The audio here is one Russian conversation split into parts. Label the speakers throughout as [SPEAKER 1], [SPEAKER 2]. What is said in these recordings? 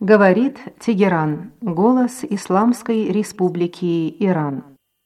[SPEAKER 1] Говорит Тегеран, голос Исламской Республики Иран.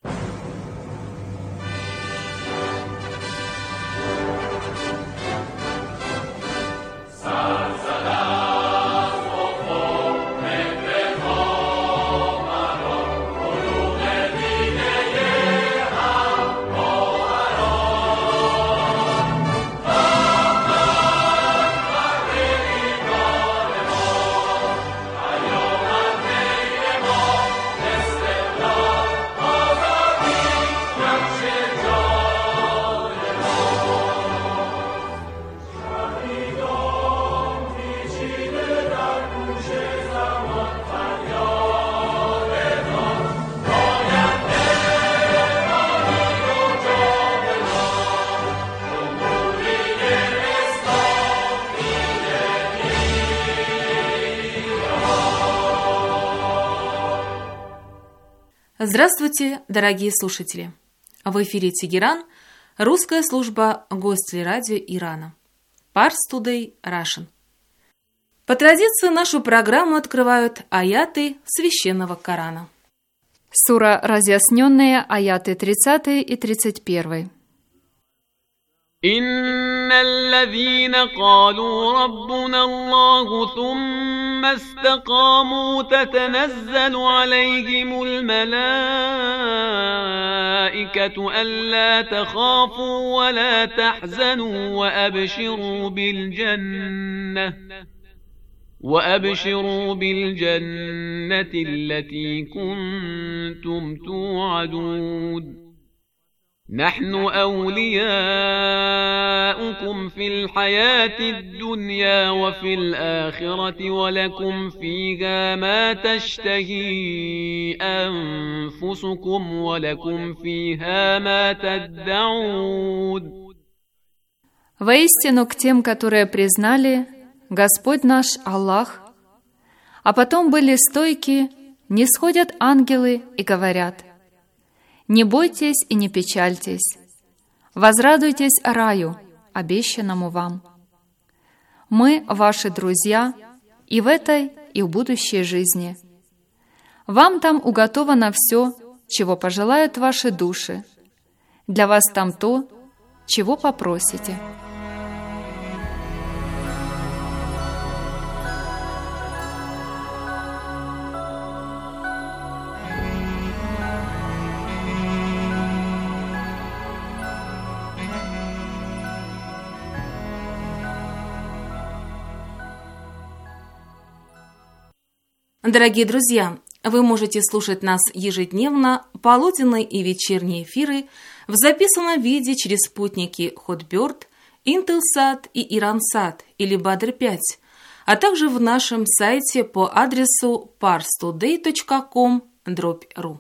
[SPEAKER 2] Здравствуйте, дорогие слушатели! В эфире Тегеран, русская служба Гостелерадио Ирана. Pars Today Russian. По традиции нашу программу открывают аяты Священного Корана.
[SPEAKER 3] Сура разъясненные, аяты 30 и 31.
[SPEAKER 4] إن الذين قالوا ربنا الله ثم استقاموا تتنزل عليهم الملائكة ألا تخافوا ولا تحزنوا وأبشروا بالجنة التي كنتم توعدون نحن أولياؤكم في الحياة الدنيا وفي الآخرة ولكم فيها ما تشتهي أنفسكم ولكم فيها ما تدعون.
[SPEAKER 3] Воистину к тем, которые признали Господь наш Аллах, а потом были стойки, нисходят ангелы и говорят: «Не бойтесь и не печальтесь, возрадуйтесь раю, обещанному вам. Мы ваши друзья и в этой, и в будущей жизни. Вам там уготовано все, чего пожелают ваши души. Для вас там то, чего попросите».
[SPEAKER 2] Дорогие друзья, вы можете слушать нас ежедневно, полуденные и вечерние эфиры в записанном виде через спутники Hotbird, Intelsat и Iransat или Badr-5, а также в нашем сайте по адресу parstoday.com/ru.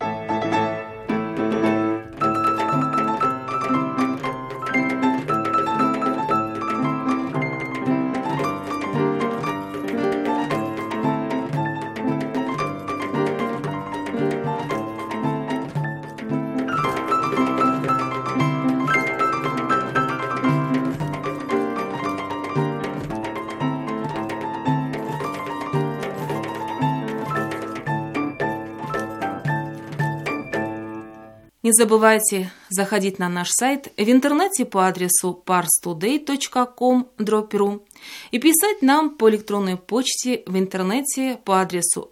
[SPEAKER 2] Не забывайте заходить на наш сайт в интернете по адресу parstoday.com/ru и писать нам по электронной почте в интернете по адресу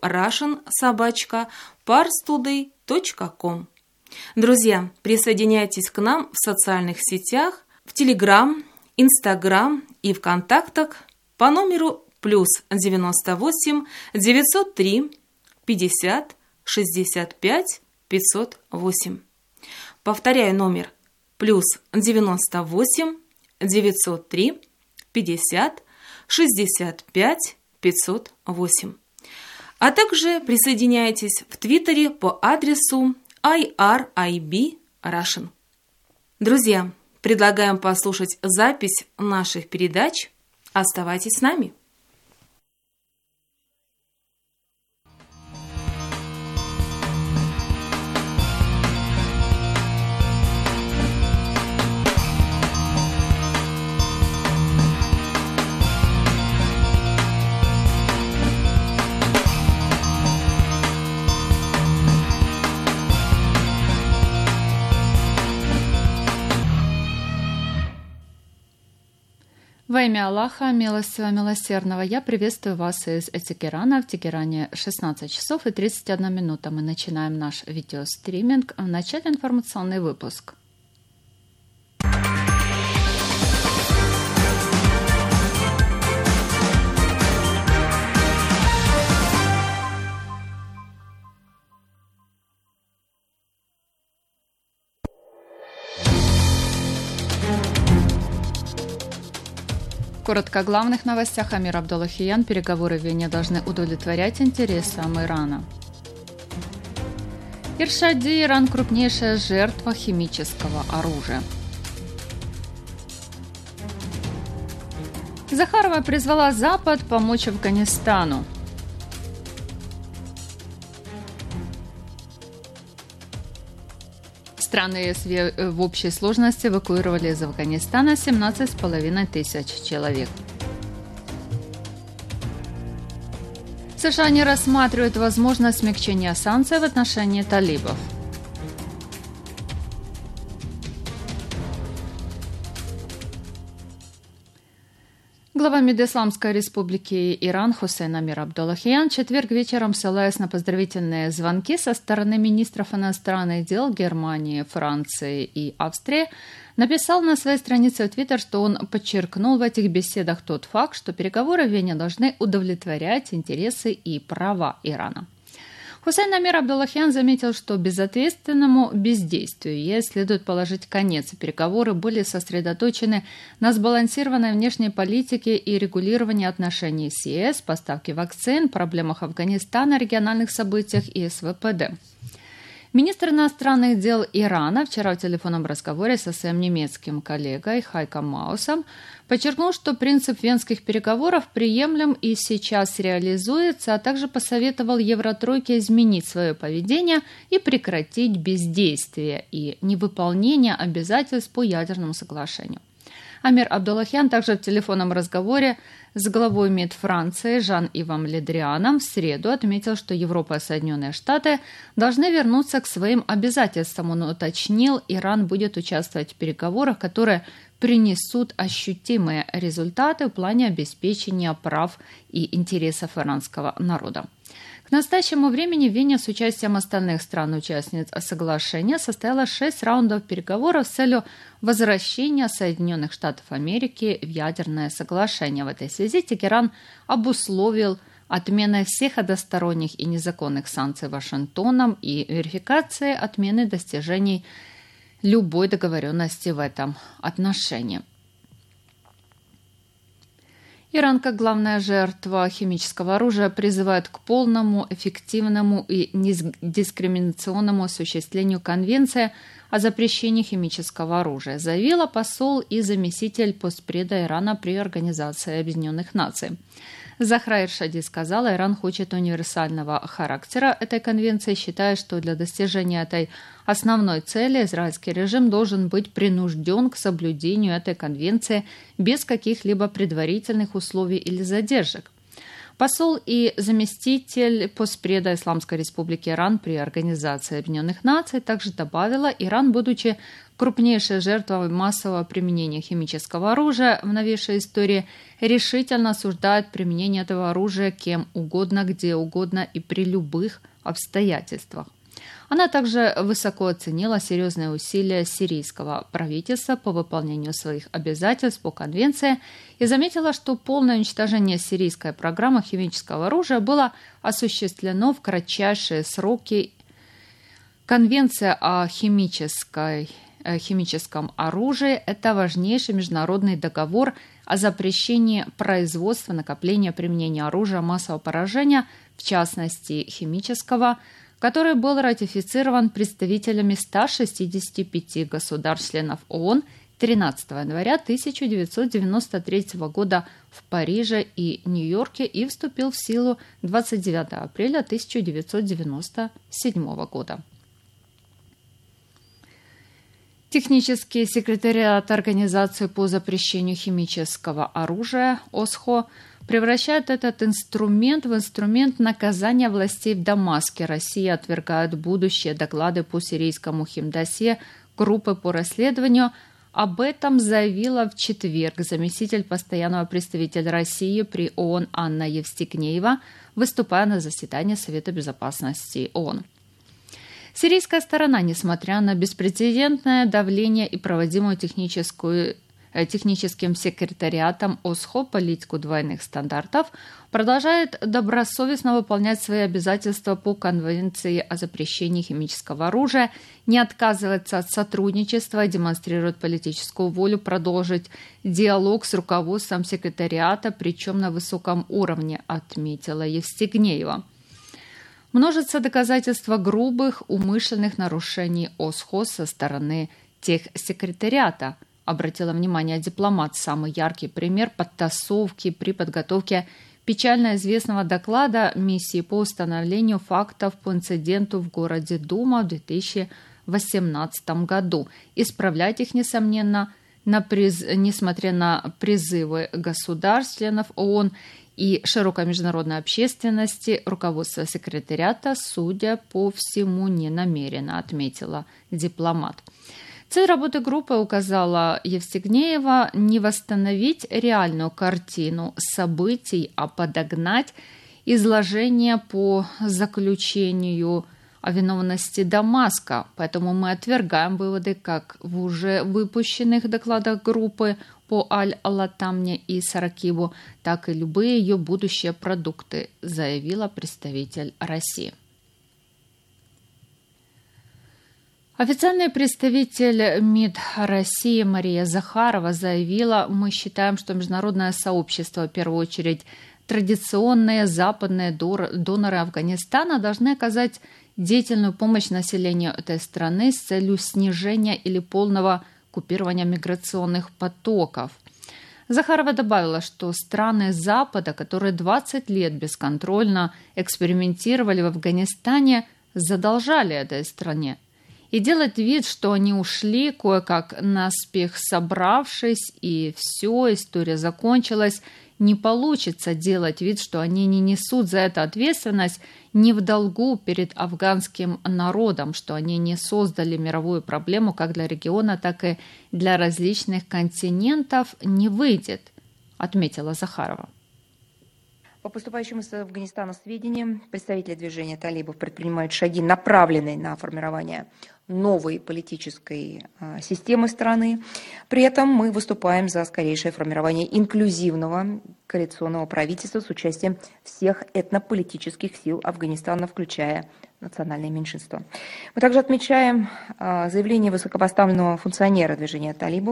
[SPEAKER 2] russian@parstoday.com. Друзья, присоединяйтесь к нам в социальных сетях, в Telegram, Instagram и ВКонтактах по номеру +98 903 50 65 508. Повторяю номер +98 903 50 65 508. А также присоединяйтесь в Твиттере по адресу IRIB Russian. Друзья, предлагаем послушать запись наших передач. Оставайтесь с нами.
[SPEAKER 3] Во имя Аллаха, милостивого, милосердного, я приветствую вас из Тегерана. В Тегеране 16 часов и 31 минута. Мы начинаем наш видеостриминг. В начале информационный выпуск. Коротко о главных новостях. Амир Абдуллахиян. Переговоры в Вене должны удовлетворять интересам Ирана. Иршади. Иран – крупнейшая жертва химического оружия. Захарова призвала Запад помочь Афганистану. Страны ЕС в общей сложности эвакуировали из Афганистана 17,5 тысяч человек. США не рассматривают возможность смягчения санкций в отношении талибов. Глава МИД Исламской Республики Иран Хусейн Амир Абдуллахиян в четверг вечером, ссылаясь на поздравительные звонки со стороны министров иностранных дел Германии, Франции и Австрии, написал на своей странице в Твиттер, что он подчеркнул в этих беседах тот факт, что переговоры в Вене должны удовлетворять интересы и права Ирана. Хусейн Амир Абдуллахиян заметил, что безответственному бездействию ЕС следует положить конец, и переговоры были сосредоточены на сбалансированной внешней политике и регулировании отношений с ЕС, поставке вакцин, проблемах Афганистана, региональных событиях и СВПД. Министр иностранных дел Ирана вчера в телефонном разговоре со своим немецким коллегой Хайком Маусом подчеркнул, что принцип венских переговоров приемлем и сейчас реализуется, а также посоветовал Евротройке изменить свое поведение и прекратить бездействие и невыполнение обязательств по ядерному соглашению. Амир Абдуллахиян также в телефонном разговоре с главой МИД Франции Жан-Ивом Ле Дрианом в среду отметил, что Европа и Соединенные Штаты должны вернуться к своим обязательствам. Он уточнил, Иран будет участвовать в переговорах, которые принесут ощутимые результаты в плане обеспечения прав и интересов иранского народа. К настоящему времени в Вене с участием остальных стран-участниц соглашения состоялось 6 раундов переговоров с целью возвращения Соединенных Штатов Америки в ядерное соглашение. В этой связи Тегеран обусловил отменой всех односторонних и незаконных санкций Вашингтоном и верификацией отмены достижений любой договоренности в этом отношении. Иран, как главная жертва химического оружия, призывает к полному, эффективному и недискриминационному осуществлению Конвенции о запрещении химического оружия, заявила посол и заместитель постпреда Ирана при Организации Объединенных Наций. Захра Иршади сказала, Иран хочет универсального характера этой конвенции, считая, что для достижения этой основной цели израильский режим должен быть принужден к соблюдению этой конвенции без каких-либо предварительных условий или задержек. Посол и заместитель постпреда Исламской Республики Иран при Организации Объединенных Наций также добавила, Иран, будучи крупнейшей жертвой массового применения химического оружия в новейшей истории, решительно осуждает применение этого оружия кем угодно, где угодно и при любых обстоятельствах. Она также высоко оценила серьезные усилия сирийского правительства по выполнению своих обязательств по конвенции и заметила, что полное уничтожение сирийской программы химического оружия было осуществлено в кратчайшие сроки. Конвенция о химическом оружии – это важнейший международный договор о запрещении производства, накопления, применения оружия массового поражения, в частности химического, который был ратифицирован представителями 165 государств-членов ООН 13 января 1993 года в Париже и Нью-Йорке и вступил в силу 29 апреля 1997 года. Технический секретариат Организации по запрещению химического оружия ОСХО превращает этот инструмент в инструмент наказания властей в Дамаске. Россия отвергает будущие доклады по сирийскому химдосье группы по расследованию Об этом заявила в четверг заместитель постоянного представителя России при ООН Анна Евстигнеева, выступая на заседании Совета безопасности ООН. Сирийская сторона, несмотря на беспрецедентное давление и проводимую техническим секретариатом ОСХО политику двойных стандартов, продолжает добросовестно выполнять свои обязательства по Конвенции о запрещении химического оружия, не отказывается от сотрудничества и демонстрирует политическую волю продолжить диалог с руководством секретариата, причем на высоком уровне, отметила Евстигнеева. Множатся доказательства грубых, умышленных нарушений ОСХО со стороны техсекретариата, обратила внимание дипломат. Самый яркий пример подтасовки при подготовке печально известного доклада миссии по установлению фактов по инциденту в городе Дума в 2018 году. Исправлять их, несомненно, несмотря на призывы государств-членов ООН и широкой международной общественности, руководство секретариата, судя по всему, не намерено, отметила дипломат. Цель работы группы, указала Евстигнеева, не восстановить реальную картину событий, а подогнать изложение по заключению о виновности Дамаска. Поэтому мы отвергаем выводы как в уже выпущенных докладах группы по Аль-Латамне и Саракибу, так и любые ее будущие продукты, заявила представитель России. Официальный представитель МИД России Мария Захарова заявила: мы считаем, что международное сообщество, в первую очередь традиционные западные доноры Афганистана, должны оказать деятельную помощь населению этой страны с целью снижения или полного купирования миграционных потоков. Захарова добавила, что страны Запада, которые 20 лет бесконтрольно экспериментировали в Афганистане, задолжали этой стране. И делать вид, что они ушли, кое-как наспех собравшись, и все, история закончилась, не получится. Делать вид, что они не несут за это ответственность, не в долгу перед афганским народом, что они не создали мировую проблему как для региона, так и для различных континентов, не выйдет, отметила Захарова.
[SPEAKER 5] По поступающим из Афганистана сведениям, представители движения талибов предпринимают шаги, направленные на формирование новой политической системы страны. При этом мы выступаем за скорейшее формирование инклюзивного коалиционного правительства с участием всех этнополитических сил Афганистана, включая национальные меньшинства. Мы также отмечаем заявление высокопоставленного функционера движения талибов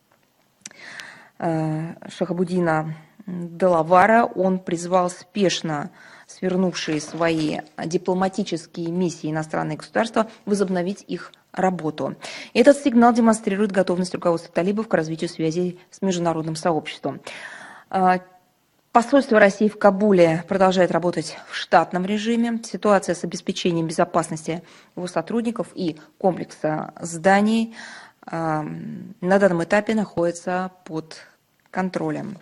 [SPEAKER 5] Шахабуддина Делавара. Он призвал спешно свернувшие свои дипломатические миссии иностранные государства возобновить их работу. Этот сигнал демонстрирует готовность руководства талибов к развитию связей с международным сообществом. Посольство России в Кабуле продолжает работать в штатном режиме. Ситуация с обеспечением безопасности его сотрудников и комплекса зданий на данном этапе находится под контролем.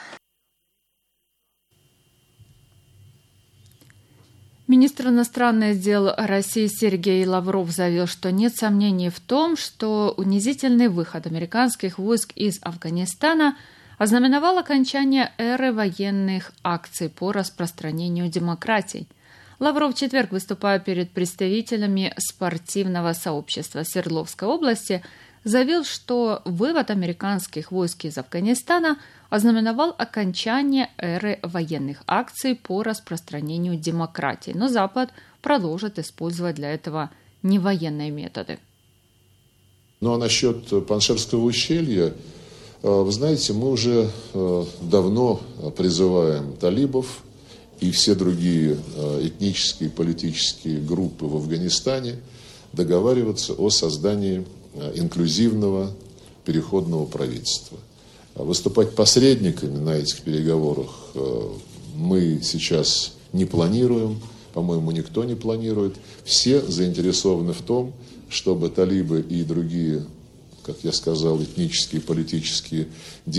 [SPEAKER 3] Министр иностранных дел России Сергей Лавров заявил, что нет сомнений в том, что унизительный выход американских войск из Афганистана ознаменовал окончание эры военных акций по распространению демократий. Лавров в четверг, выступая перед представителями спортивного сообщества Свердловской области, заявил, что вывод американских войск из Афганистана ознаменовал окончание эры военных акций по распространению демократии, но Запад продолжит использовать для этого невоенные методы.
[SPEAKER 6] Ну а насчет Паншерского ущелья, вы знаете, мы уже давно призываем талибов и все другие этнические и политические группы в Афганистане договариваться о создании инклюзивного переходного правительства. Выступать посредниками на этих переговорах мы сейчас не планируем, по-моему, никто не планирует. Все заинтересованы в том, чтобы талибы и другие, как я сказал, этнические и политические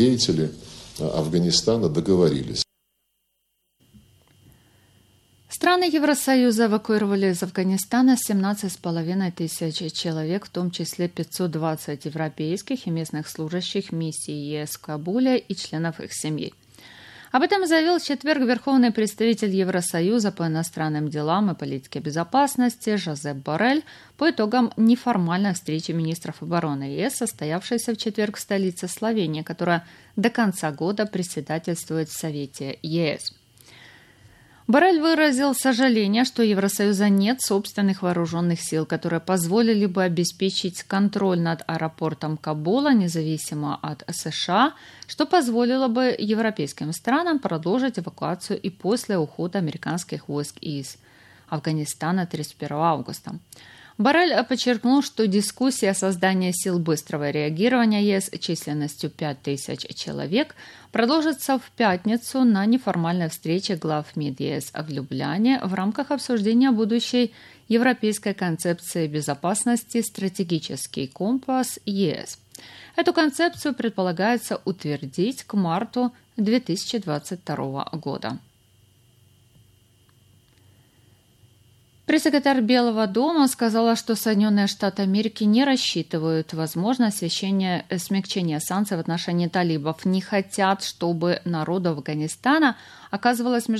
[SPEAKER 6] деятели Афганистана договорились.
[SPEAKER 3] Страны Страны Евросоюза эвакуировали из Афганистана 17,5 тысяч человек, в том числе 520 европейских и местных служащих миссии ЕС в Кабуле и членов их семей. Об этом заявил в четверг верховный представитель Евросоюза по иностранным делам и политике безопасности Жозеп Боррель по итогам неформальной встречи министров обороны ЕС, состоявшейся в четверг в столице Словении, которая до конца года председательствует в Совете ЕС. Боррель выразил сожаление, что у Евросоюза нет собственных вооруженных сил, которые позволили бы обеспечить контроль над аэропортом Кабула, независимо от США, что позволило бы европейским странам продолжить эвакуацию и после ухода американских войск из Афганистана 31 августа. Боррель подчеркнул, что дискуссия о создании сил быстрого реагирования ЕС численностью 5000 человек продолжится в пятницу на неформальной встрече глав МИД ЕС в Любляне в рамках обсуждения будущей европейской концепции безопасности «Стратегический компас ЕС». Эту концепцию предполагается утвердить к марту 2022 года. Пресс-секретарь Белого дома сказала, что Соединенные Штаты Америки не рассчитывают возможность смягчения санкций в отношении талибов, не хотят, чтобы народу Афганистана оказывалась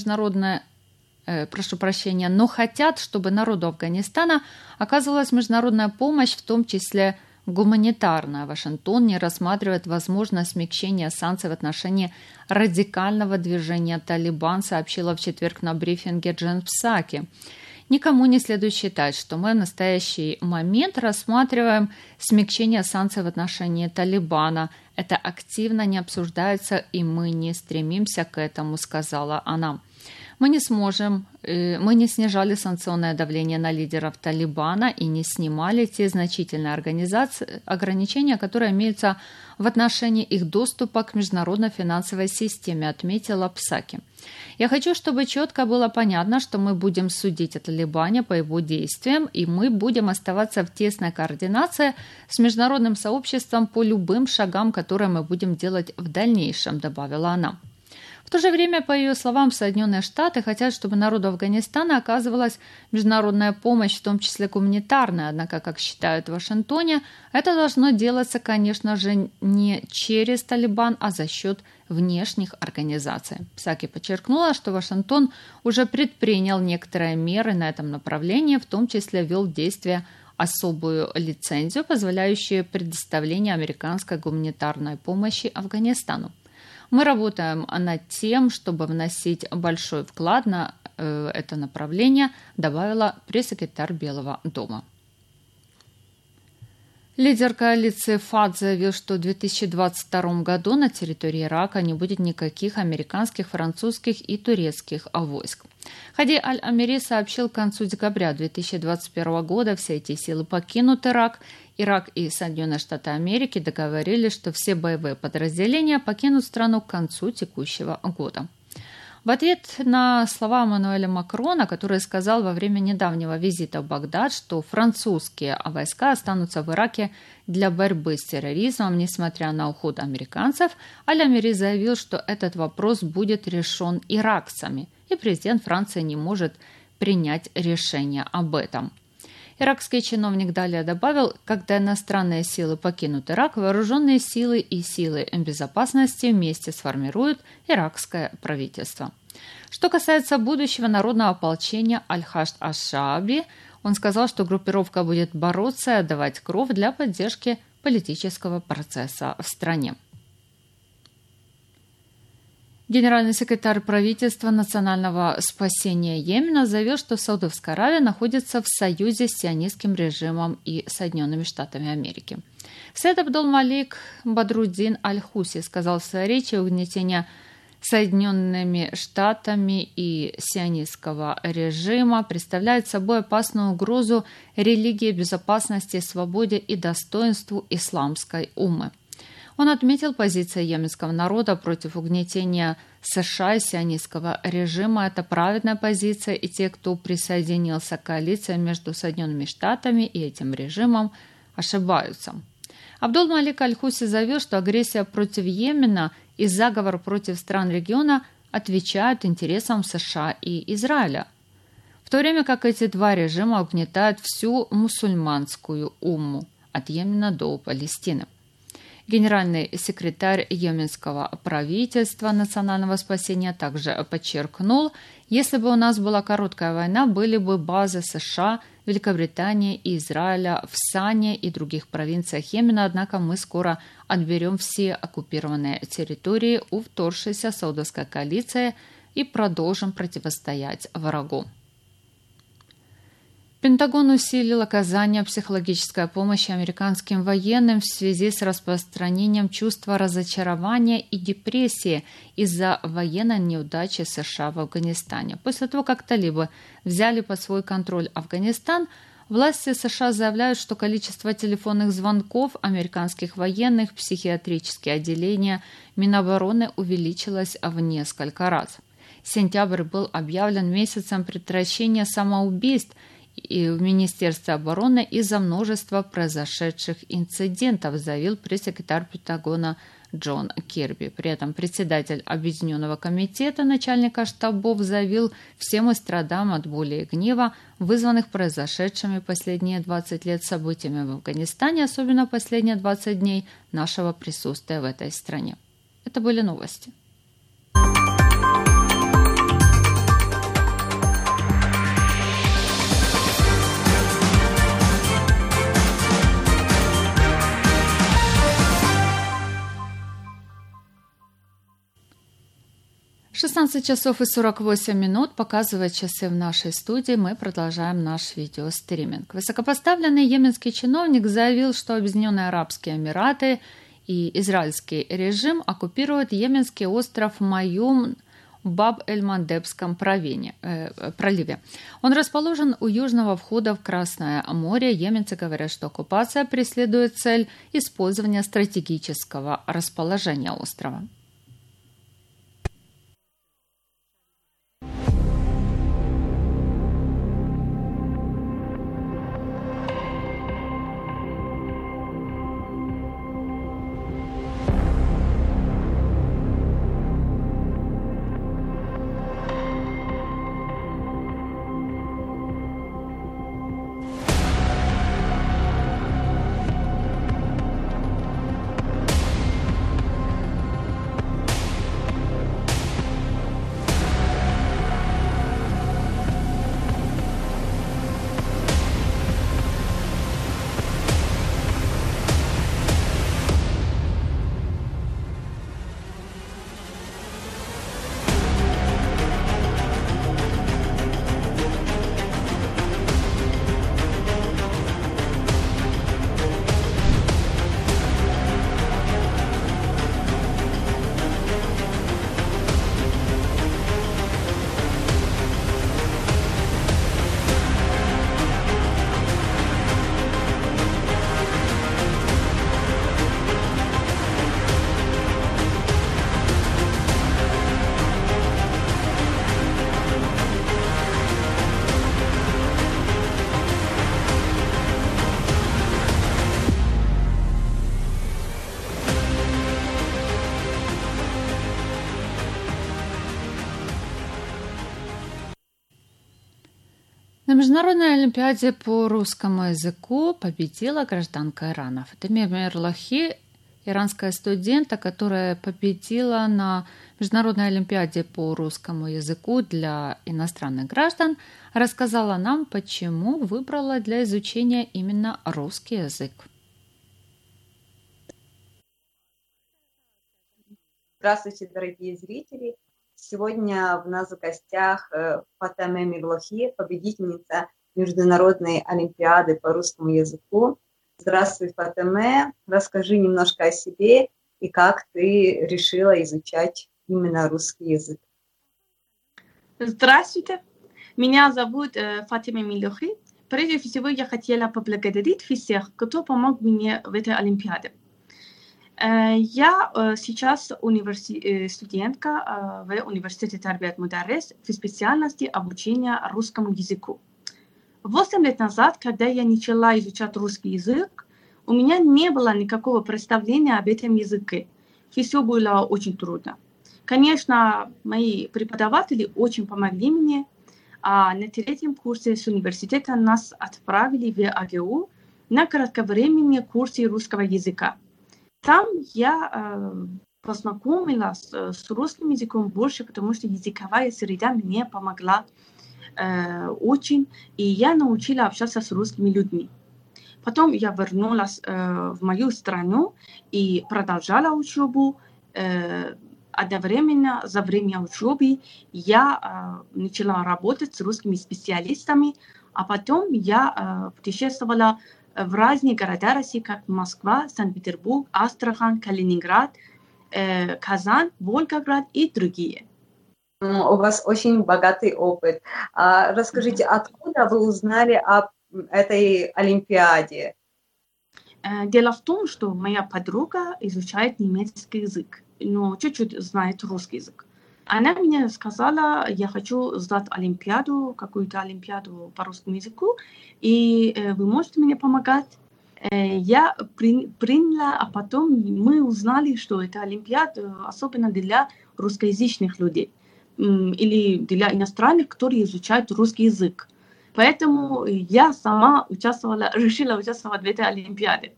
[SPEAKER 3] но хотят, чтобы народу Афганистана оказывалась международная помощь, в том числе гуманитарная. Вашингтон не рассматривает возможность смягчения санкций в отношении радикального движения «Талибан», сообщила в четверг на брифинге Джен Псаки. Никому не следует считать, что мы в настоящий момент рассматриваем смягчение санкций в отношении Талибана. Это активно не обсуждается, и мы не стремимся к этому, сказала она. Мы не снижали санкционное давление на лидеров Талибана и не снимали те значительные ограничения, которые имеются в отношении их доступа к международной финансовой системе, отметила Псаки. Я хочу, чтобы четко было понятно, что мы будем судить о Талибане по его действиям, и мы будем оставаться в тесной координации с международным сообществом по любым шагам, которые мы будем делать в дальнейшем, добавила она. В то же время, по ее словам, Соединенные Штаты хотят, чтобы народу Афганистана оказывалась международная помощь, в том числе гуманитарная. Однако, как считают в Вашингтоне, это должно делаться, конечно же, не через Талибан, а за счет внешних организаций. Псаки подчеркнула, что Вашингтон уже предпринял некоторые меры на этом направлении, в том числе ввел в действие особую лицензию, позволяющую предоставление американской гуманитарной помощи Афганистану. Мы работаем над тем, чтобы вносить большой вклад на это направление, добавила пресс-секретарь Белого дома. Лидер коалиции ФАТ заявил, что в 2022 году на территории Ирака не будет никаких американских, французских и турецких войск. Хади Аль-Амири сообщил, к концу декабря 2021 года все эти силы покинут Ирак. Ирак и Соединенные Штаты Америки договорились, что все боевые подразделения покинут страну к концу текущего года. В ответ на слова Эммануэля Макрона, который сказал во время недавнего визита в Багдад, что французские войска останутся в Ираке для борьбы с терроризмом, несмотря на уход американцев, Аль-Амири заявил, что этот вопрос будет решен иракцами, и президент Франции не может принять решение об этом. Иракский чиновник далее добавил, когда иностранные силы покинут Ирак, вооруженные силы и силы безопасности вместе сформируют иракское правительство. Что касается будущего народного ополчения Аль-Хашд Аш-Шааби, он сказал, что группировка будет бороться и отдавать кровь для поддержки политического процесса в стране. Генеральный секретарь правительства национального спасения Йемена заявил, что Саудовская Аравия находится в союзе с сионистским режимом и Соединенными Штатами Америки. Сейд Абдул-Малик Бадруддин Аль-Хуси сказал в своей речи, угнетение Соединенными Штатами и сионистского режима представляет собой опасную угрозу религии, безопасности, свободе и достоинству исламской уммы. Он отметил, позицию йеменского народа против угнетения США и сионистского режима – это праведная позиция, и те, кто присоединился к коалиции между Соединенными Штатами и этим режимом, ошибаются. Абдул-Малик Аль-Хуси заявил, что агрессия против Йемена и заговор против стран региона отвечают интересам США и Израиля. в то время как эти два режима угнетают всю мусульманскую умму от Йемена до Палестины. Генеральный секретарь йеменского правительства национального спасения также подчеркнул, если бы у нас была короткая война, были бы базы США, Великобритании и Израиля в Сане и других провинциях Йемена, однако мы скоро отберем все оккупированные территории у вторгшейся саудовской коалиции и продолжим противостоять врагу. Пентагон усилил оказание психологической помощи американским военным в связи с распространением чувства разочарования и депрессии из-за военной неудачи США в Афганистане. После того, как талибы взяли под свой контроль Афганистан, власти США заявляют, что количество телефонных звонков американских военных в психиатрические отделения Минобороны увеличилось в несколько раз. Сентябрь был объявлен месяцем предотвращения самоубийств и в Министерстве обороны из-за множества произошедших инцидентов, заявил пресс-секретарь Пентагона Джон Кирби. При этом председатель Объединенного комитета начальника штабов заявил: «Все мы страдаем от боли и гнева, вызванных произошедшими последние 20 лет событиями в Афганистане, особенно последние 20 дней нашего присутствия в этой стране». Это были новости. — 16 часов и 48 минут показывают часы в нашей студии. Мы продолжаем наш видеостриминг. Высокопоставленный йеменский чиновник заявил, что Объединенные Арабские Эмираты и израильский режим оккупируют йеменский остров Маюн в Баб-эль-Мандебском проливе. Он расположен у южного входа в Красное море. Йеменцы говорят, что оккупация преследует цель использования стратегического расположения острова. На Международной олимпиаде по русскому языку победила гражданка Ирана Фатеме Мирлахи, иранская студентка, которая победила на Международной олимпиаде по русскому языку для иностранных граждан, рассказала нам, почему выбрала для изучения именно русский язык.
[SPEAKER 7] Здравствуйте, дорогие зрители! Сегодня у нас в гостях Фатеме Мирлахи, победительница Международной олимпиады по русскому языку. Здравствуй, Фатеме. Расскажи немножко о себе и как ты решила изучать именно русский язык.
[SPEAKER 8] Здравствуйте. Меня зовут Фатеме Мирлахи. Прежде всего, я хотела поблагодарить всех, кто помог мне в этой олимпиаде. Я сейчас студентка в университете Тарбият Мударрис в специальности обучения русскому языку. 8 лет назад, когда я начала изучать русский язык, у меня не было никакого представления об этом языке. Все было очень трудно. Конечно, мои преподаватели очень помогли мне, а на третьем курсе с университета нас отправили в АГУ на кратковременные курсы русского языка. Там я познакомилась с русским языком больше, потому что языковая среда мне помогла очень, и я научила общаться с русскими людьми. Потом я вернулась в мою страну и продолжала учебу. Одновременно за время учебы я начала работать с русскими специалистами, а потом я путешествовала в разные города России, как Москва, Санкт-Петербург, Астрахань, Калининград, Казань, Волгоград и другие.
[SPEAKER 7] У вас очень богатый опыт. Расскажите, откуда вы узнали об этой Олимпиаде?
[SPEAKER 8] Дело в том, что моя подруга изучает немецкий язык, но чуть-чуть знает русский язык. Она мне сказала, я хочу сдать Олимпиаду, какую-то Олимпиаду по русскому языку, и вы можете мне помогать. Я приняла, а потом мы узнали, что это Олимпиада особенно для русскоязычных людей или для иностранных, которые изучают русский язык. Поэтому я сама решила участвовать в этой Олимпиаде.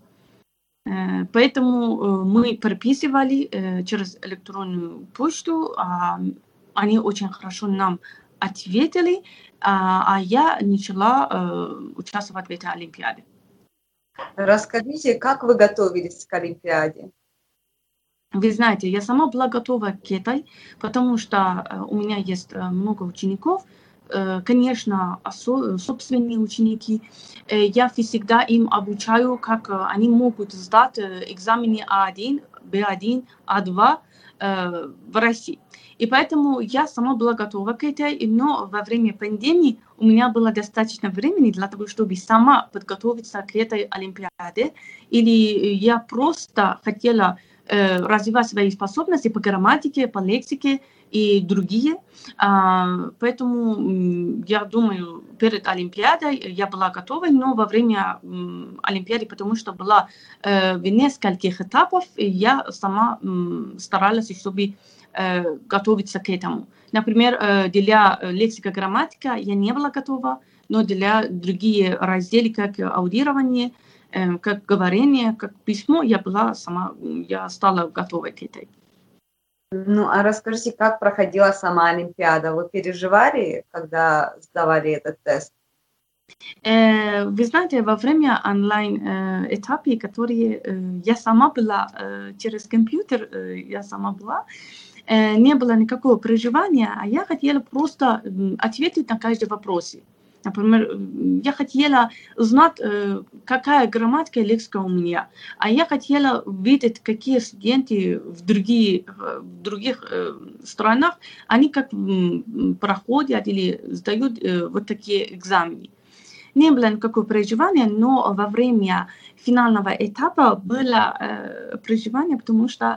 [SPEAKER 8] Поэтому мы переписывали через электронную почту, они очень хорошо нам ответили, а я начала участвовать в этой Олимпиаде.
[SPEAKER 7] Расскажите, как вы готовились к Олимпиаде?
[SPEAKER 8] Вы знаете, я сама была готова к этой, потому что у меня есть много учеников, конечно, собственные ученики. Я всегда им обучаю, как они могут сдать экзамены А1, Б1, А2 в России. И поэтому я сама была готова к этой, но во время пандемии у меня было достаточно времени для того, чтобы сама подготовиться к этой Олимпиаде. Или я просто хотела развивать свои способности по грамматике, по лексике и другие. Поэтому я думаю, перед Олимпиадой я была готова, но во время Олимпиады, потому что была в нескольких этапах, я сама старалась, чтобы готовиться к этому. Например, для лексика, грамматика я не была готова, но для другие разделы, как аудирование, как говорение, как письмо, я стала готовой к этой.
[SPEAKER 7] Ну, а расскажите, как проходила сама Олимпиада? Вы переживали, когда сдавали этот тест?
[SPEAKER 8] Вы знаете, во время онлайн-этапа, которые я сама была через компьютер, не было никакого переживания, а я хотела просто ответить на каждый вопрос. Например, я хотела узнать, какая грамматика и лексика у меня. А я хотела видеть, какие студенты в других странах, они как проходят или сдают вот такие экзамены. Не было никакого переживания, но во время финального этапа было переживание, потому что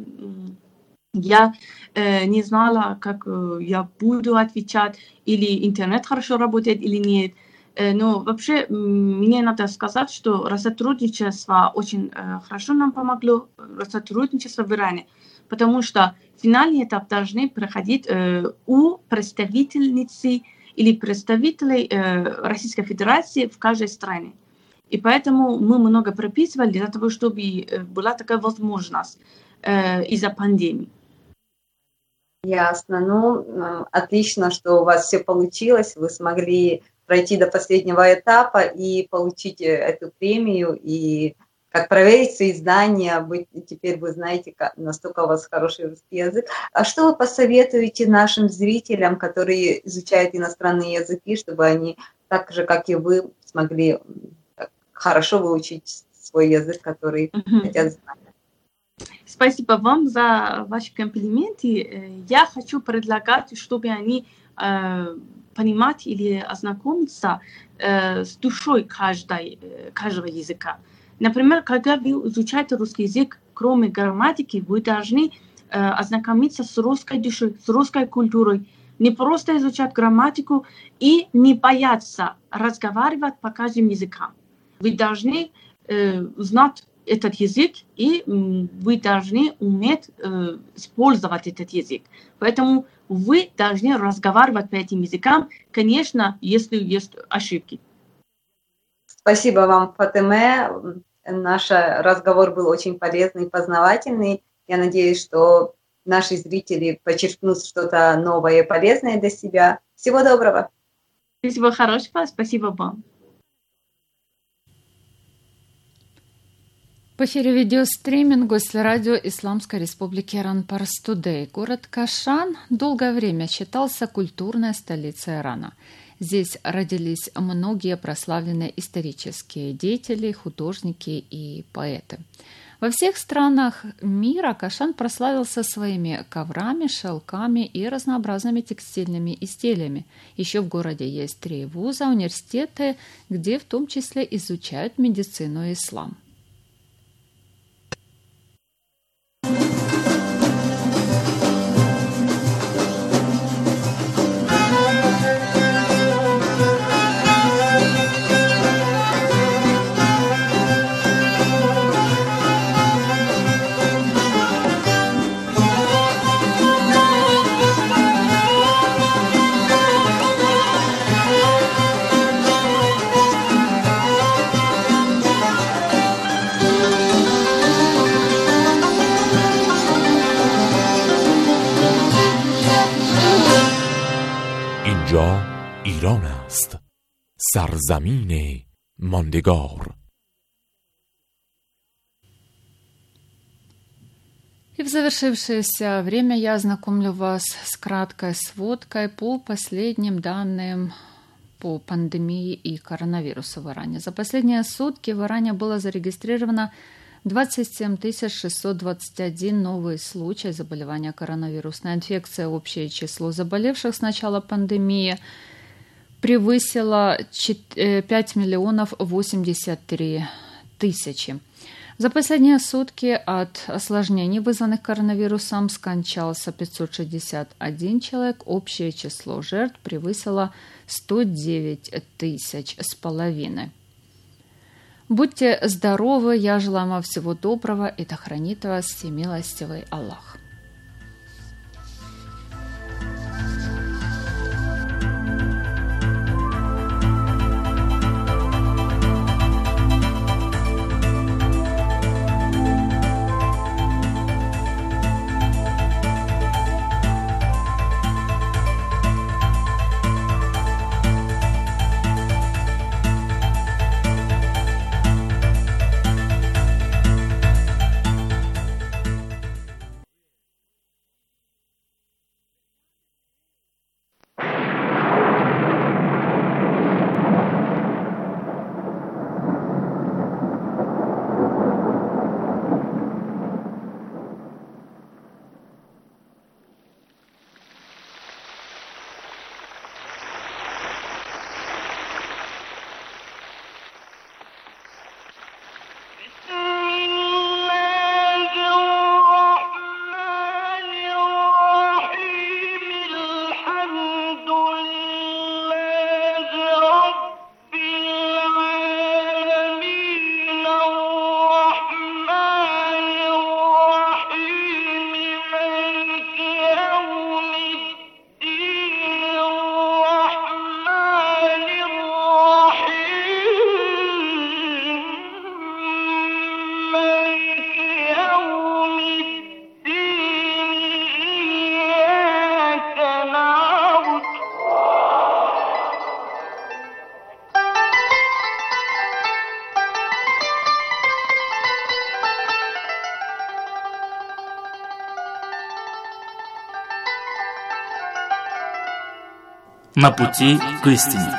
[SPEAKER 8] я не знала, как я буду отвечать, или интернет хорошо работает, или нет. Но вообще мне надо сказать, что сотрудничество очень хорошо нам помогло, сотрудничество в Иране, потому что финальный этап должны проходить у представительницы или представителей Российской Федерации в каждой стране. И поэтому мы много прописывали для того, чтобы была такая возможность из-за пандемии.
[SPEAKER 7] Ясно. Ну, отлично, что у вас все получилось. Вы смогли пройти до последнего этапа и получить эту премию, и как проверить свои знания. Теперь вы знаете, настолько у вас хороший русский язык. А что вы посоветуете нашим зрителям, которые изучают иностранные языки, чтобы они так же, как и вы, смогли хорошо выучить свой язык, который хотят знать?
[SPEAKER 8] Спасибо вам за ваши комплименты. Я хочу предлагать, чтобы они понимать или ознакомиться с душой каждого языка. Например, когда вы изучаете русский язык, кроме грамматики, вы должны ознакомиться с русской душой, с русской культурой. Не просто изучать грамматику и не бояться разговаривать по каждым языкам. Вы должны знать этот язык, и вы должны уметь использовать этот язык. Поэтому вы должны разговаривать по этим языкам, конечно, если есть ошибки.
[SPEAKER 7] Спасибо вам, Фатеме. Наш разговор был очень полезный и познавательный. Я надеюсь, что наши зрители почерпнут что-то новое и полезное для себя. Всего доброго.
[SPEAKER 8] Всего хорошего. Спасибо вам.
[SPEAKER 3] В эфире видеостриминг гостья радио Исламской Республики Иран Парс Тудей. Город Кашан долгое время считался культурной столицей Ирана. Здесь родились многие прославленные исторические деятели, художники и поэты. Во всех странах мира Кашан прославился своими коврами, шелками и разнообразными текстильными изделиями. Еще в городе есть 3 вуза, университеты, где в том числе изучают медицину и ислам.
[SPEAKER 9] اینجا ایران است، سرزمین ماندگار.
[SPEAKER 3] И в завершившееся время я ознакомлю вас с краткой сводкой по последним данным по пандемии и коронавирусу в Иране. За последние сутки в Иране было зарегистрировано 27 621 новый случай заболевания коронавирусной инфекцией. Общее число заболевших с начала пандемии превысило 5 миллионов 83 тысячи. За последние сутки от осложнений, вызванных коронавирусом, скончался 561 человек. Общее число жертв превысило 109 тысяч с половиной. Будьте здоровы, я желаю вам всего доброго, и да хранит вас всемилостивый Аллах.
[SPEAKER 10] На пути к истине.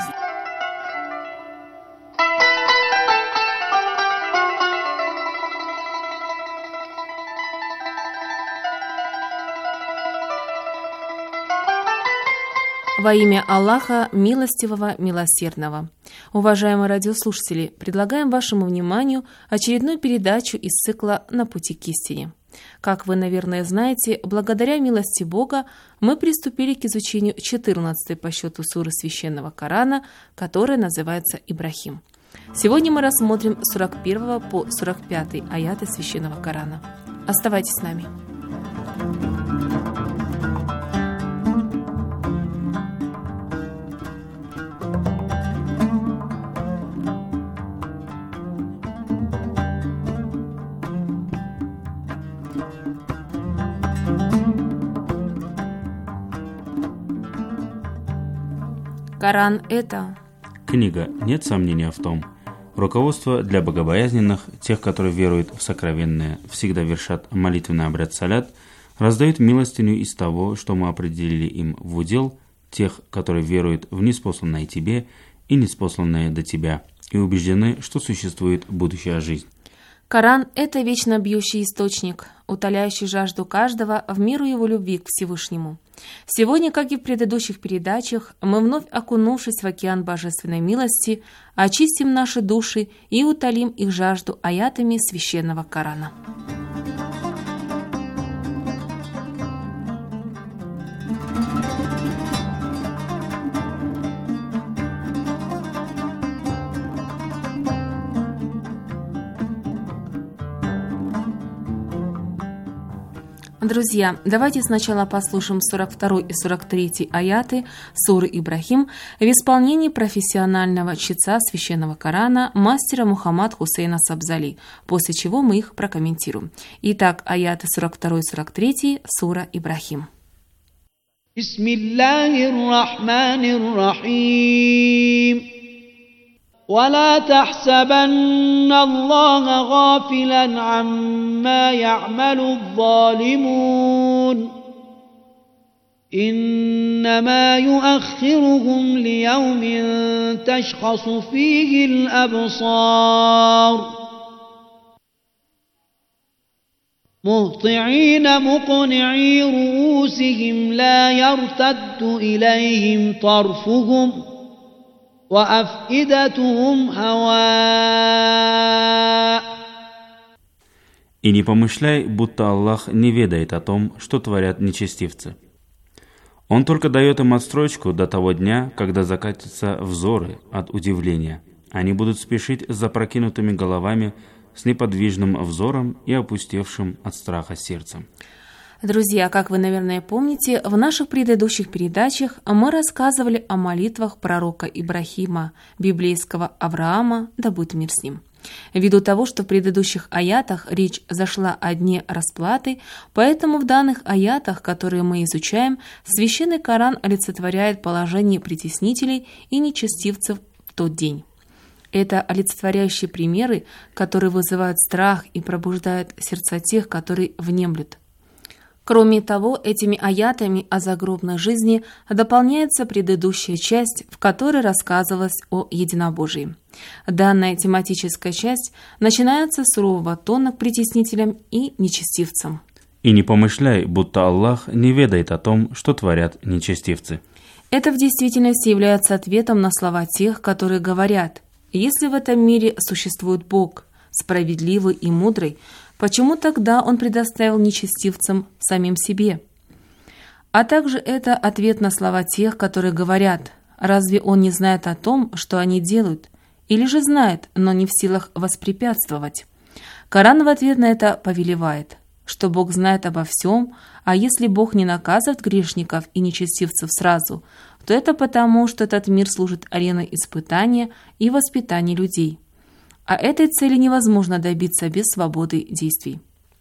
[SPEAKER 2] Во имя Аллаха, милостивого, милосердного. Уважаемые радиослушатели, предлагаем вашему вниманию очередную передачу из цикла «На пути к истине». Как вы, наверное, знаете, благодаря милости Бога мы приступили к изучению 14-й по счету суры Священного Корана, которая называется «Ибрахим». Сегодня мы рассмотрим с 41 по 45 аяты Священного Корана. Оставайтесь с нами. Коран – это
[SPEAKER 10] книга, нет сомнения в том. Руководство для богобоязненных, тех, которые веруют в сокровенное, всегда вершат молитвенный обряд салят, раздают милостыню из того, что мы определили им в удел, тех, которые веруют в ниспосланное тебе и ниспосланное до тебя, и убеждены, что существует будущая жизнь.
[SPEAKER 2] Коран – это вечно бьющий источник, утоляющий жажду каждого в меру его любви к Всевышнему. Сегодня, как и в предыдущих передачах, мы, вновь окунувшись в океан божественной милости, очистим наши души и утолим их жажду аятами Священного Корана. Друзья, давайте сначала послушаем 42 и 43 аяты суры Ибрахим в исполнении профессионального чтеца Священного Корана мастера Мухаммад Хусейна Сабзали, после чего мы их прокомментируем. Итак, аяты 42 и 43 сура Ибрахим.
[SPEAKER 11] Бисмиллахир-рахманир-рахим. ولا تحسبن الله غافلا عما يعمل الظالمون إنما يؤخرهم ليوم تشخص فيه الأبصار مهطعين مقنعي رؤوسهم لا يرتد إليهم طرفهم وأفئدتهم هواء.
[SPEAKER 10] И не помышляй, будто Аллах не ведает о том, что творят нечестивцы. Он только дает им отстрочку до того дня, когда закатятся взоры от удивления. Они будут спешить с запрокинутыми головами, с неподвижным взором и опустевшим от страха сердцем.
[SPEAKER 2] Друзья, как вы, наверное, помните, в наших предыдущих передачах мы рассказывали о молитвах пророка Ибрахима, библейского Авраама, да будет мир с ним. Ввиду того, что в предыдущих аятах речь зашла о дне расплаты, поэтому в данных аятах, которые мы изучаем, Священный Коран олицетворяет положение притеснителей и нечестивцев в тот день. Это олицетворяющие примеры, которые вызывают страх и пробуждают сердца тех, которые внемлют. Кроме того, этими аятами о загробной жизни дополняется предыдущая часть, в которой рассказывалось о единобожии. Данная тематическая часть начинается с сурового тона к притеснителям и нечестивцам.
[SPEAKER 10] И не помышляй, будто Аллах не ведает о том, что творят нечестивцы.
[SPEAKER 2] Это в действительности является ответом на слова тех, которые говорят: если в этом мире существует Бог, справедливый и мудрый, почему тогда Он предоставил нечестивцам самим себе? А также это ответ на слова тех, которые говорят: разве Он не знает о том, что они делают? Или же знает, но не в силах воспрепятствовать? Коран в ответ на это повелевает, что Бог знает обо всем, а если Бог не наказывает грешников и нечестивцев сразу, то это потому, что этот мир служит ареной испытания и воспитания людей. А этой цели невозможно добиться без свободы действий.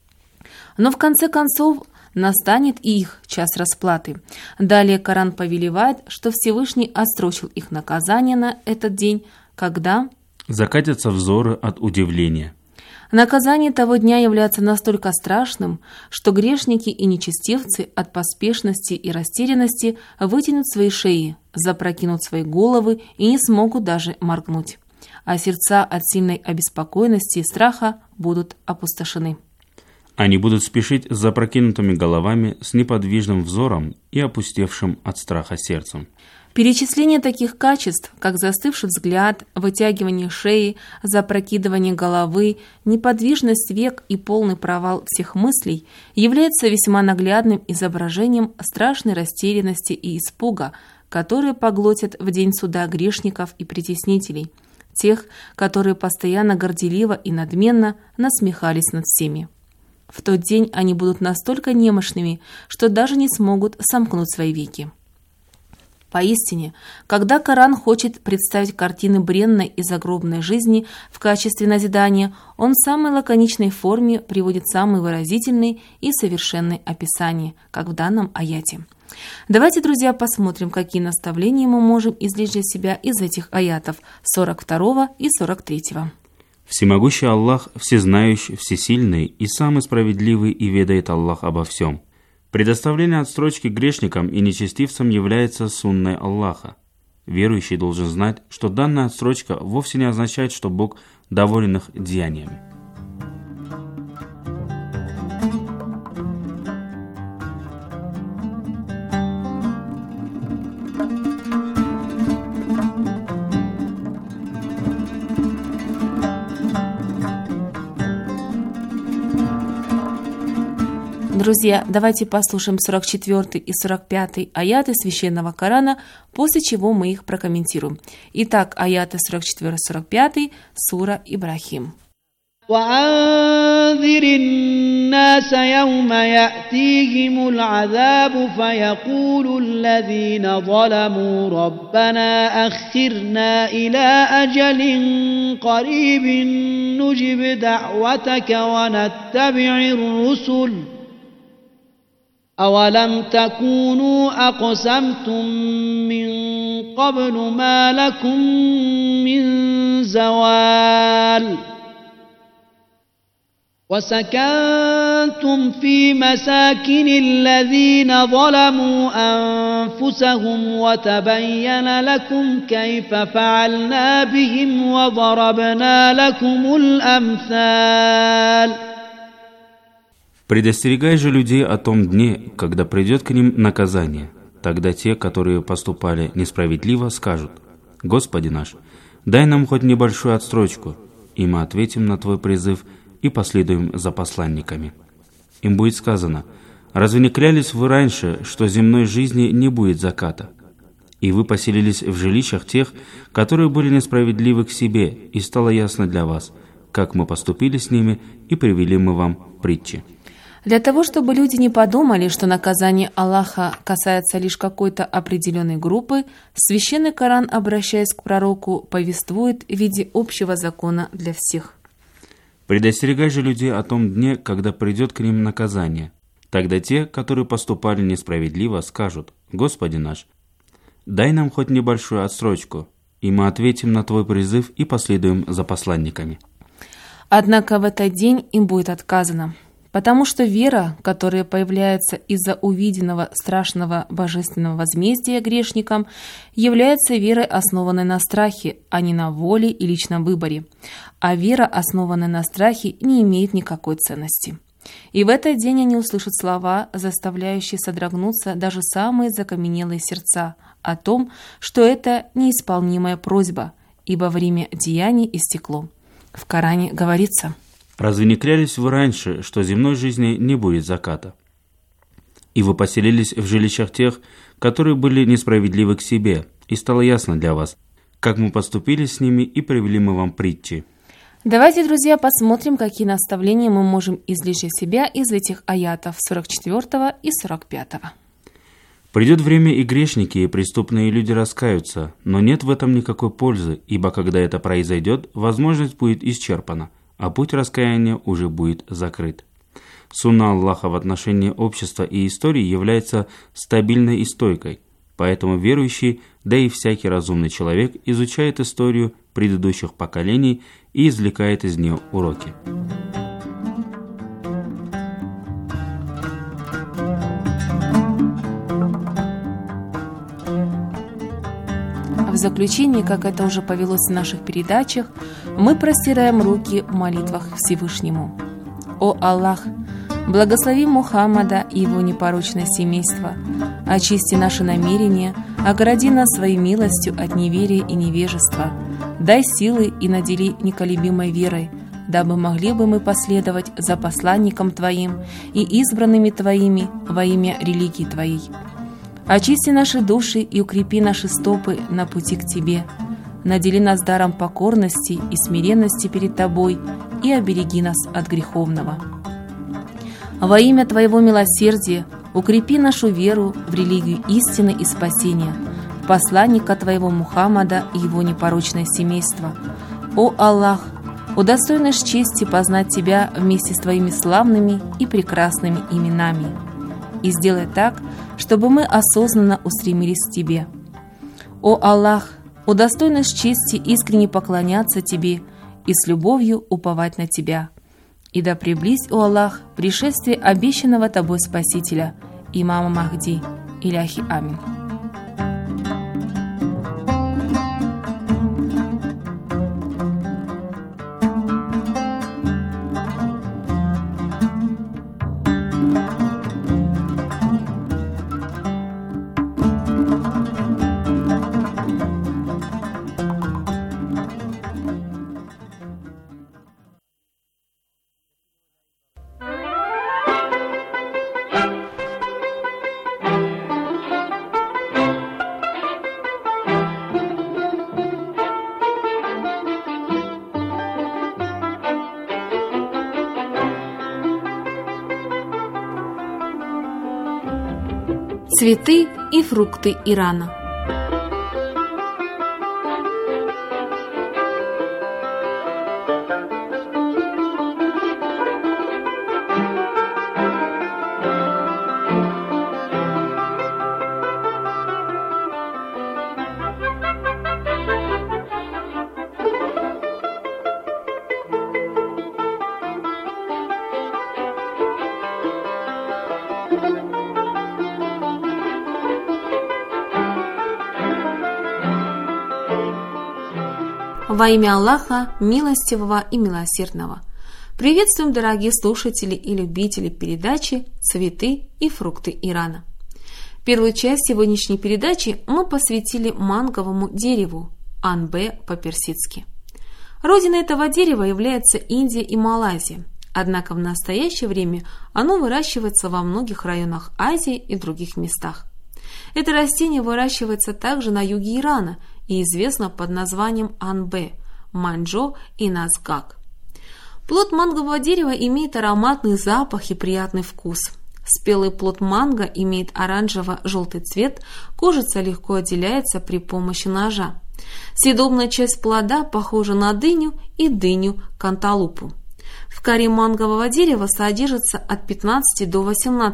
[SPEAKER 2] Но в конце концов настанет и их час расплаты. Далее Коран повелевает, что Всевышний отсрочил их наказание на этот день, когда
[SPEAKER 10] закатятся взоры от удивления.
[SPEAKER 2] Наказание того дня является настолько страшным, что грешники и нечестивцы от поспешности и растерянности вытянут свои шеи, запрокинут свои головы и не смогут даже моргнуть. А сердца от сильной обеспокоенности и страха будут опустошены.
[SPEAKER 10] Они будут спешить с запрокинутыми головами, с неподвижным взором и опустевшим от страха сердцем.
[SPEAKER 2] Перечисление таких качеств, как застывший взгляд, вытягивание шеи, запрокидывание головы, неподвижность век и полный провал всех мыслей, является весьма наглядным изображением страшной растерянности и испуга, которые поглотят в день суда грешников и притеснителей. тех, которые постоянно горделиво и надменно насмехались над всеми. В тот день они будут настолько немощными, что даже не смогут сомкнуть свои веки. Поистине, когда Коран хочет представить картины бренной и загробной жизни в качестве назидания, он в самой лаконичной форме приводит самые выразительные и совершенные описания, как в данном аяте. Давайте, друзья, посмотрим, какие наставления мы можем извлечь для себя из этих аятов 42 и 43.
[SPEAKER 10] Всемогущий Аллах, всезнающий, всесильный и самый справедливый, и ведает Аллах обо всем. Предоставление отстрочки грешникам и нечестивцам является сунной Аллаха. Верующий должен знать, что данная отстрочка вовсе не означает, что Бог доволен их деяниями.
[SPEAKER 2] Друзья, давайте послушаем 44 и 45 аяты Священного Корана, после чего мы их прокомментируем. Итак, аяты 44-45, сура Ибрахим.
[SPEAKER 11] وأنذر الناس يوم يأتيهم العذاب فيقول الذين ظلموا ربنا أخرنا إلى أجل قريب نجب دعوتك ونتبع الرسل أولم تكونوا أقسمتم من قبل ما لكم من زوال وسكنتم في مساكن الذين ظلموا أنفسهم وتبين لكم كيف فعلنا بهم وضربنا لكم الأمثال.
[SPEAKER 10] Предостерегай же людей о том дне, когда придет к ним наказание. Тогда те, которые поступали несправедливо, скажут: «Господи наш, дай нам хоть небольшую отстрочку, и мы ответим на Твой призыв и последуем за посланниками». Им будет сказано: «Разве не клялись вы раньше, что земной жизни не будет заката? И вы поселились в жилищах тех, которые были несправедливы к себе, и стало ясно для вас, как мы поступили с ними, и привели мы вам притчи».
[SPEAKER 2] Для того, чтобы люди не подумали, что наказание Аллаха касается лишь какой-то определенной группы, Священный Коран, обращаясь к пророку, повествует в виде общего закона для всех.
[SPEAKER 10] «Предостерегай же людей о том дне, когда придет к ним наказание. Тогда те, которые поступали несправедливо, скажут: «Господи наш, дай нам хоть небольшую отсрочку, и мы ответим на Твой призыв и последуем за посланниками».
[SPEAKER 2] Однако в этот день им будет отказано, потому что вера, которая появляется из-за увиденного страшного божественного возмездия грешникам, является верой, основанной на страхе, а не на воле и личном выборе. А вера, основанная на страхе, не имеет никакой ценности. И в этот день они услышат слова, заставляющие содрогнуться даже самые закаменелые сердца, о том, что это неисполнимая просьба, ибо время деяний истекло. В Коране говорится:
[SPEAKER 10] «Разве не клялись вы раньше, что земной жизни не будет заката? И вы поселились в жилищах тех, которые были несправедливы к себе, и стало ясно для вас, как мы поступили с ними, и привели мы вам притчи».
[SPEAKER 2] Давайте, друзья, посмотрим, какие наставления мы можем извлечь для себя из этих аятов 44 и 45.
[SPEAKER 10] «Придет время, и грешники, и преступные люди раскаются, но нет в этом никакой пользы, ибо когда это произойдет, возможность будет исчерпана, а путь раскаяния уже будет закрыт». Сунна Аллаха в отношении общества и истории является стабильной и стойкой, поэтому верующий, да и всякий разумный человек изучает историю предыдущих поколений и извлекает из нее уроки.
[SPEAKER 2] В заключение, как это уже повелось в наших передачах, мы простираем руки в молитвах Всевышнему. О Аллах, благослови Мухаммада и его непорочное семейство, очисти наши намерения, огради нас своей милостью от неверия и невежества, дай силы и надели неколебимой верой, дабы могли бы мы последовать за посланником Твоим и избранными Твоими во имя религии Твоей. Очисти наши души и укрепи наши стопы на пути к Тебе. надели нас даром покорности и смиренности перед Тобой и обереги нас от греховного. Во имя Твоего милосердия укрепи нашу веру в религию истины и спасения, в посланника Твоего Мухаммада и его непорочное семейство. О Аллах, удостой нас чести познать Тебя вместе с Твоими славными и прекрасными именами, и сделай так, чтобы мы осознанно устремились к Тебе. О Аллах, удостой нас чести искренне поклоняться Тебе и с любовью уповать на Тебя. И да приблизь, о Аллах, пришествие обещанного Тобой Спасителя, имама Махди, Иляхи Амин. Цветы и фрукты Ирана. Во имя Аллаха, милостивого и милосердного. Приветствуем, дорогие слушатели и любители передачи «Цветы и фрукты Ирана». Первую часть сегодняшней передачи мы посвятили манговому дереву, анбе по-персидски. Родиной этого дерева является Индия и Малайзия, однако в настоящее время оно выращивается во многих районах Азии и других местах. Это растение выращивается также на юге Ирана и известно под названием анбе, манджо и назгак. Плод мангового дерева имеет ароматный запах и приятный вкус. Спелый плод манго имеет оранжево-желтый цвет, кожица легко отделяется при помощи ножа. Съедобная часть плода похожа на дыню и дыню-канталупу. В коре мангового дерева содержится от 15 до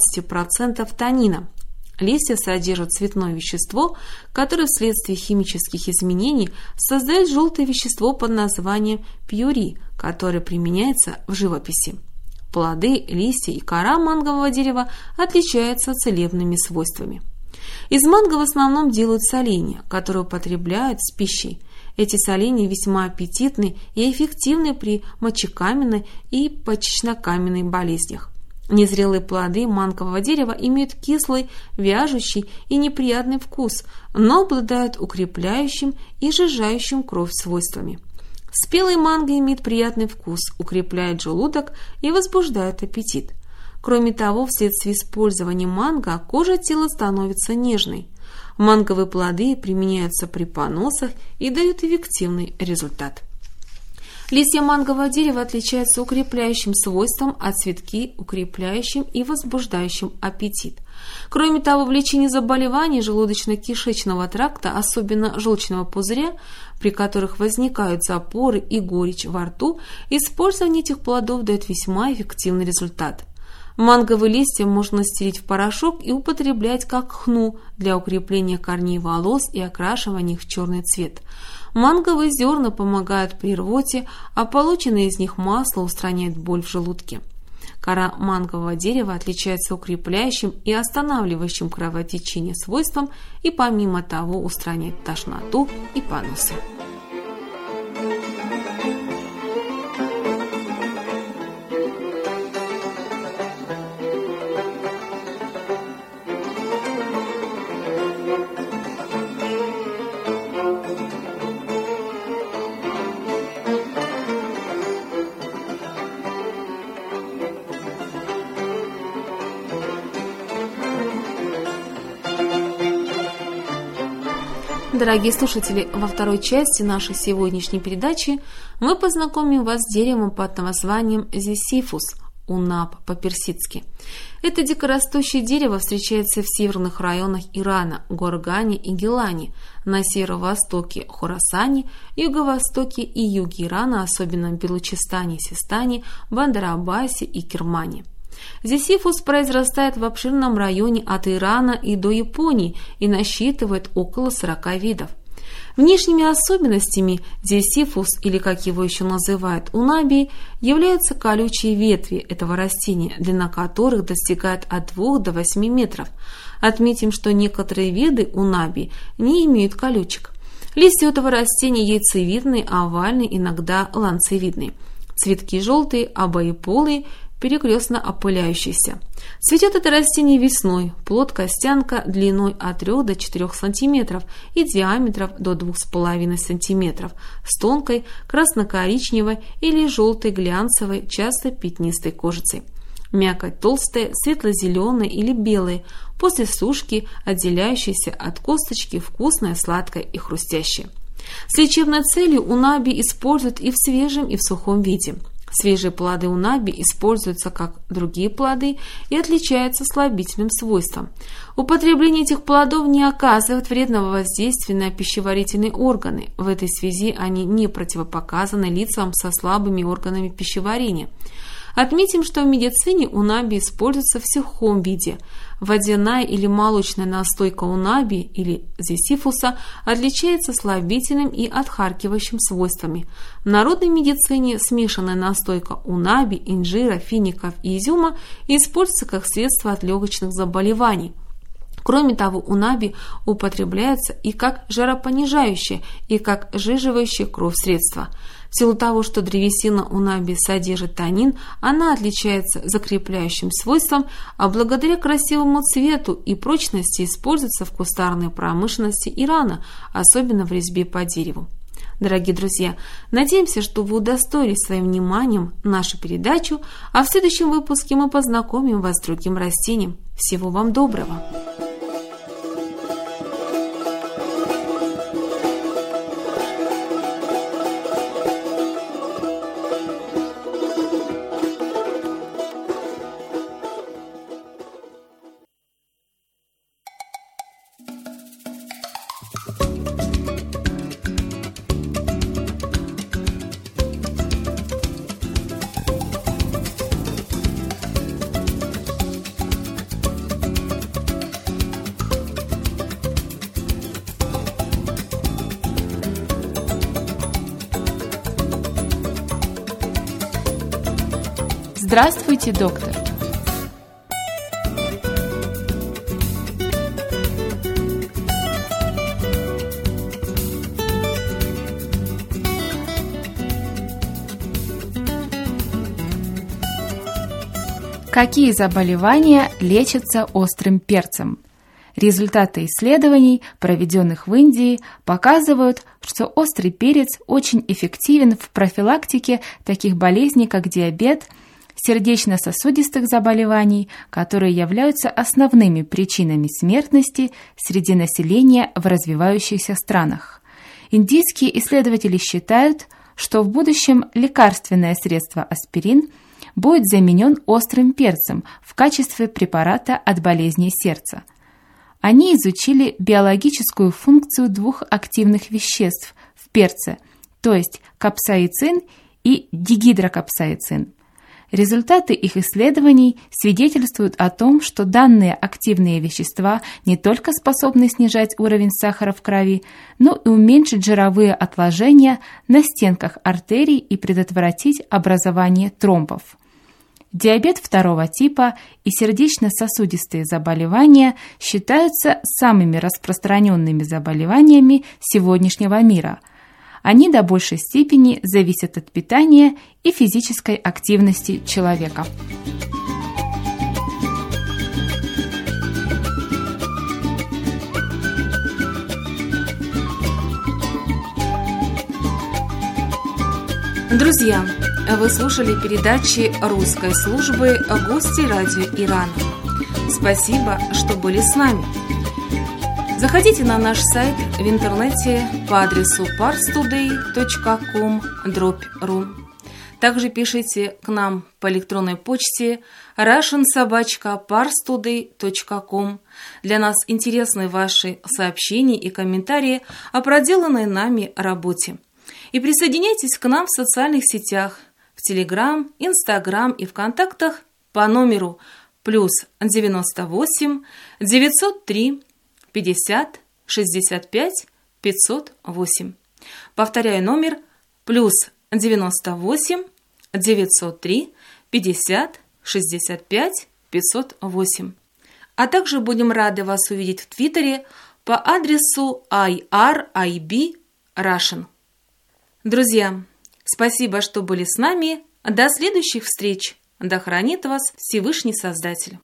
[SPEAKER 2] 18% танина. Листья содержат цветное вещество, которое вследствие химических изменений создает желтое вещество под названием пьюри, которое применяется в живописи. Плоды, листья и кора мангового дерева отличаются целебными свойствами. Из манго в основном делают соленья, которые употребляют с пищей. Эти соленья весьма аппетитны и эффективны при мочекаменной и почечно-каменной болезнях. Незрелые плоды мангового дерева имеют кислый, вяжущий и неприятный вкус, но обладают укрепляющим и сжижающим кровь свойствами. Спелый манго имеет приятный вкус, укрепляет желудок и возбуждает аппетит. Кроме того, вследствие использования манго кожа тела становится нежной. Манговые плоды применяются при поносах и дают эффективный результат. Листья мангового дерева отличаются укрепляющим свойством, а цветки – укрепляющим и возбуждающим аппетит. Кроме того, в лечении заболеваний желудочно-кишечного тракта, особенно желчного пузыря, при которых возникают запоры и горечь во рту, использование этих плодов дает весьма эффективный результат. Манговые листья можно стереть в порошок и употреблять как хну для укрепления корней волос и окрашивания их в черный цвет. Манговые зерна помогают при рвоте, а полученное из них масло устраняет боль в желудке. Кора мангового дерева отличается укрепляющим и останавливающим кровотечение свойством и помимо того устраняет тошноту и поносы. Дорогие слушатели, во второй части нашей сегодняшней передачи мы познакомим вас с деревом под названием зисифус, унаб по-персидски. Это дикорастущее дерево встречается в северных районах Ирана, Горгане и Гилане, на северо-востоке Хорасане, юго-востоке и юге Ирана, особенно в Белучистане, Систане, Бандар-Аббасе и Кермане. Зисифус произрастает в обширном районе от Ирана и до Японии и насчитывает около 40 видов. Внешними особенностями зисифус, или как его еще называют унаби, являются колючие ветви этого растения, длина которых достигает от 2 до 8 метров. Отметим, что некоторые виды унаби не имеют колючек. Листья этого растения яйцевидные, овальные, иногда ланцевидные. Цветки желтые, обоеполые, перекрестно опыляющийся. Цветет это растение весной, плод костянка длиной от 3 до 4 см и диаметром до 2,5 см, с тонкой красно-коричневой или желтой глянцевой, часто пятнистой кожицей. Мякоть толстая, светло-зеленая или белая, после сушки отделяющаяся от косточки, вкусная, сладкая и хрустящая. С лечебной целью унаби используют и в свежем, и в сухом виде. Свежие плоды унаби используются как другие плоды и отличаются слабительным свойством. Употребление этих плодов не оказывает вредного воздействия на пищеварительные органы. В этой связи они не противопоказаны лицам со слабыми органами пищеварения. Отметим, что в медицине унаби используется в сухом виде. Водяная или молочная настойка унаби или зисифуса отличается слабительным и отхаркивающим свойствами. В народной медицине смешанная настойка унаби, инжира, фиников и изюма используется как средство от легочных заболеваний. Кроме того, унаби употребляется и как жаропонижающее, и как сжиживающее кровь средство. В силу того, что древесина унаби содержит танин, она отличается закрепляющим свойством, а благодаря красивому цвету и прочности используется в кустарной промышленности Ирана, особенно в резьбе по дереву. Дорогие друзья, надеемся, что вы удостоили своим вниманием нашу передачу, а в следующем выпуске мы познакомим вас с другим растением. Всего вам доброго!
[SPEAKER 3] Здравствуйте, доктор! Какие заболевания лечатся острым перцем? Результаты исследований, проведенных в Индии, показывают, что острый перец очень эффективен в профилактике таких болезней, как диабет, сердечно-сосудистых заболеваний, которые являются основными причинами смертности среди населения в развивающихся странах. Индийские исследователи считают, что в будущем лекарственное средство аспирин будет заменен острым перцем в качестве препарата от болезней сердца. Они изучили биологическую функцию двух активных веществ в перце, то есть капсаицин и дигидрокапсаицин. Результаты их исследований свидетельствуют о том, что данные активные вещества не только способны снижать уровень сахара в крови, но и уменьшить жировые отложения на стенках артерий и предотвратить образование тромбов. Диабет второго типа и сердечно-сосудистые заболевания считаются самыми распространенными заболеваниями сегодняшнего мира. Они до большей степени зависят от питания и физической активности человека.
[SPEAKER 2] Друзья, вы слушали передачи русской службы «Гости радио Ирана». Спасибо, что были с нами. Заходите на наш сайт в интернете по адресу parstoday.com/ru. Также пишите к нам по электронной почте russian@parstoday.com. Для нас интересны ваши сообщения и комментарии о проделанной нами работе. И присоединяйтесь к нам в социальных сетях, в Телеграм, Инстаграм и ВКонтактах по номеру +98 903 50 65 508. Повторяю номер +98 903 50 65 508. А также будем рады вас увидеть в Твиттере по адресу IRIB-Russian. Друзья, спасибо, что были с нами. До следующих встреч. Да хранит вас Всевышний Создатель.